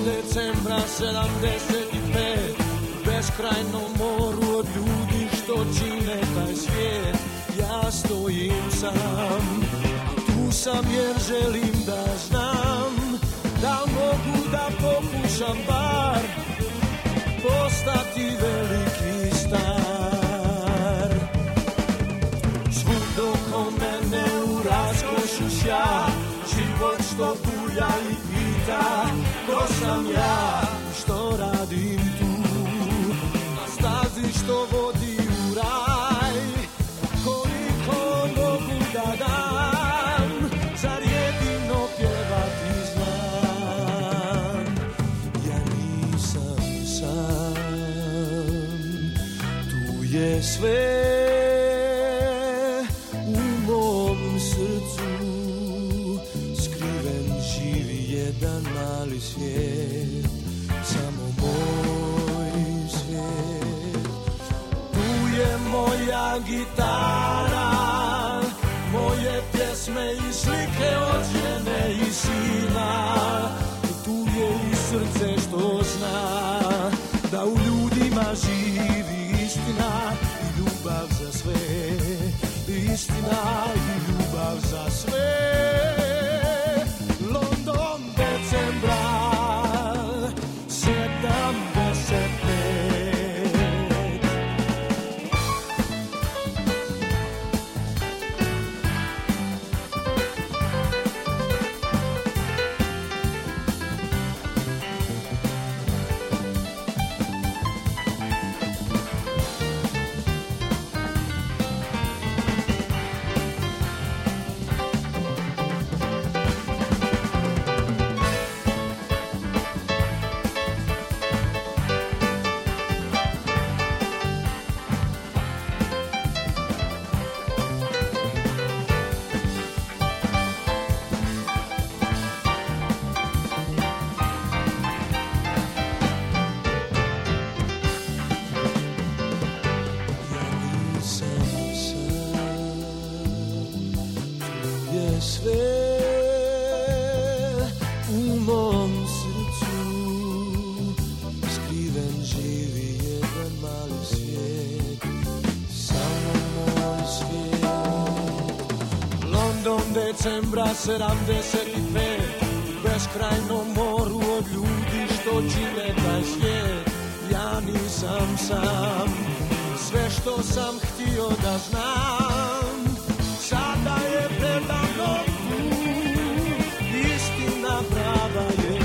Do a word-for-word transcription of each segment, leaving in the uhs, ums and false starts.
decembra sedamdeset pet, beskrajnom moru od ljudi što čine taj svijet, ja stojim sam. Tu sam jer želim da znam, da mogu da pokušam bar postati veliki star. Svud oko mene u raskošu sja, život što buja i pita ko sam ja, što radim tu na stazi što vodi u raj. Koliko mogu da dam, zar jedino pjevati znam. Ja nisam sam, tu je sve u mom srcu, skriven živi jedan mali svijet, samo moj svijet. Tu je moja gitara, moje pjesme i slike od žene i sina. Tu je i srce što zna da u ljudima živi istina i ljubav za sve. Istina i ljubav za sve. London decembra sedamdeset pet. Decembra sedamdeset pet, beskrajnom moru od ljudi što čine taj svijet, ja nisam sam. Sve što sam htio da znam, sada je preda mnom tu, istina prava je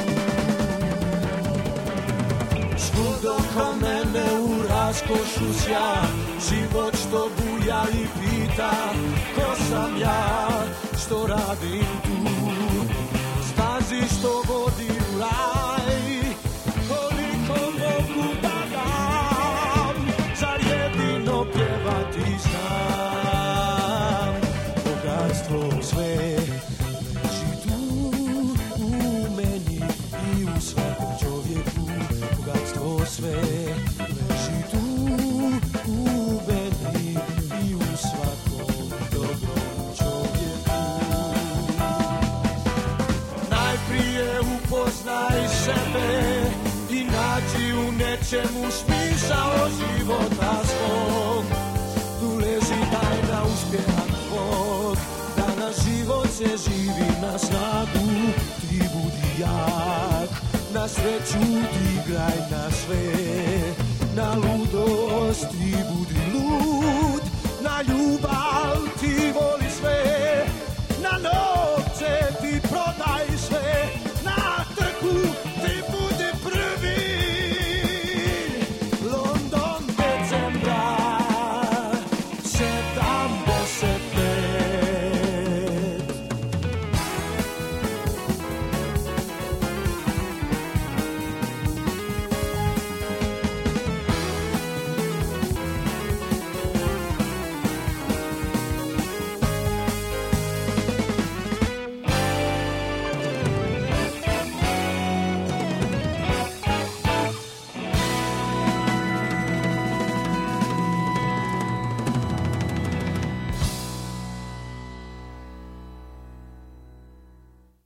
tu. Svud oko mene u raskošu sja, život što buja i pita ko sam ja, što radim tu, stazi što vodi u raj. Koliko mogu da dam, zar jedino pjevati znam. Bogatstvo sve leži tu u meni i u svakom čovjeku. Bogatstvo sve leži tu u meni i u svakom dobrom čovjeku. Najprije upoznaj sebe i nađi u nečemu smisao života svog. Tu leži tajna uspjeha tvog, da na život se živi na snagu. Ti budi jak, na sreću ti igraj na sve, na ludost ti budi lud, na ljubav ti voli sve, na noć